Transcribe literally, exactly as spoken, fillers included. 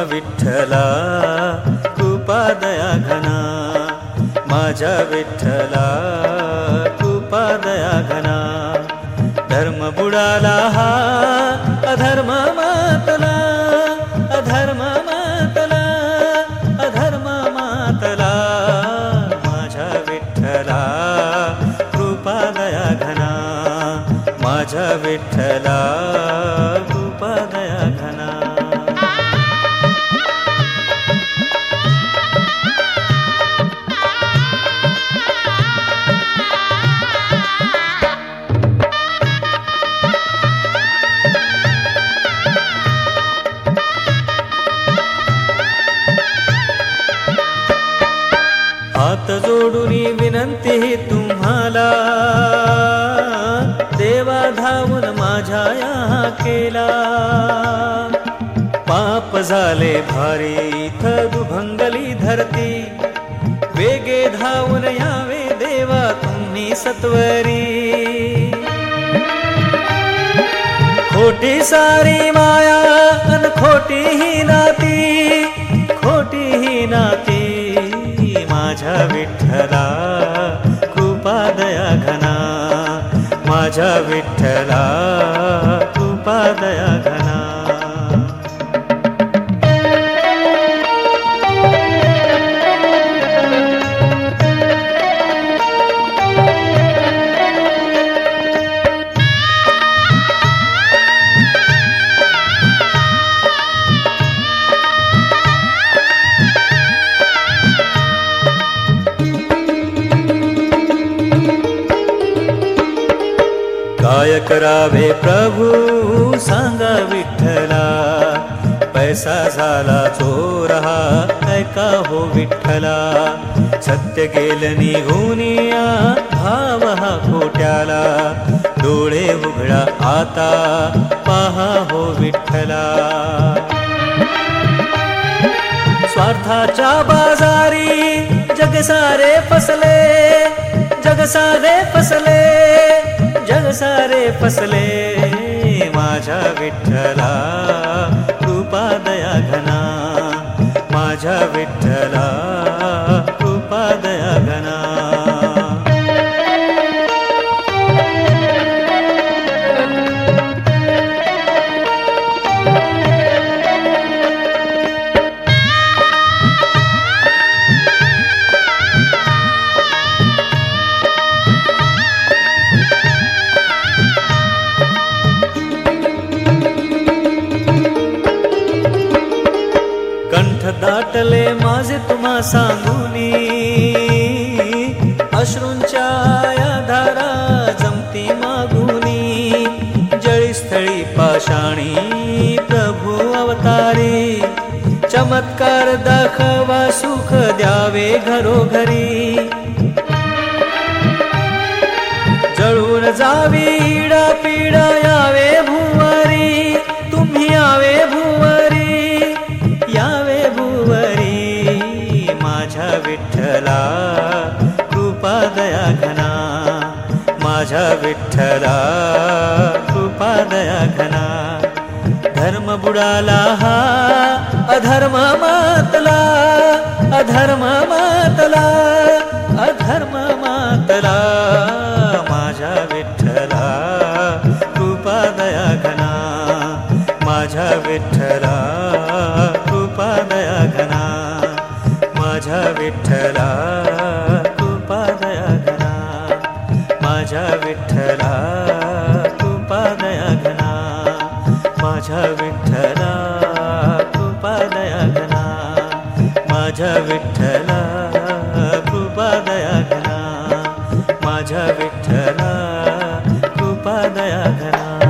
विठ्ठला कृपा दया घना, माझ्या विठ्ठला कृपा दया घना. धर्म बुडाला हा अधर्म मातला, अधर्म मातला, अधर्म मातला. माझ्या विठ्ठला कृपा दया घना, माझ्या विठ्ठला कृपा दया घना. हात जोडून विनंती तुम्हाला, देवा धावून माझ्या या केला. पाप झाले भारी इथं दुभंगली धरती, वेगे धावून यावे देवा तुम्ही सत्वरी. खोटी सारी माया अन खोटी ही नाती, खोटी ही नाती. माझ्या विठ्ठला कृपा दया घना, माझ्या विठ्ठला कृपा दया घना. काय करावे प्रभू सांगा विठ्ठला, पैसा झाला चोर हा ऐका हो विठ्ठला. सत्य गेलं निघून या भाव हा खोट्याला, डोळे उघडा आता पहा हो विठ्ठला. स्वार्थाच्या बाजारी जग सारे फसले, जग सारे फसले, जग सारे फसले. माझ्या विठ्ठला कृपा दया घना, माझ्या विठ्ठला कृपा दया घना. कंठ दाटले माझे तुम्हा सांगुनी, अश्रूंच्या या धारा जमती मागुनी. जळीस्थळी पाषाणी प्रभू अवतारी, चमत्कार दाखवा सुख द्यावे घरोघरी. जळून जावी इडा पीडा यावे भुवरी, तुम्ही यावे भुवरी, यावे भुवरी. माझ्या विठ्ठला कृपा दया घना, माझ्या विठ्ठला कृपा दया घना. धर्म बुडाला हा अधर्म मातला, अधर्म मातला, अधर्म मातला. माझ्या विठ्ठला कृपा दया घना, माझ्या विठ्ठला कृपा दया घना, माझ्या विठ्ठला कृपा दया घना, माझ्या विठ्ठला कृपा दया घना, माझ्या विठ्ठला कृपा दया घना, माझ्या विठ्ठला कृपा दया घना, माझ्या विठ्ठला कृपा दया घना.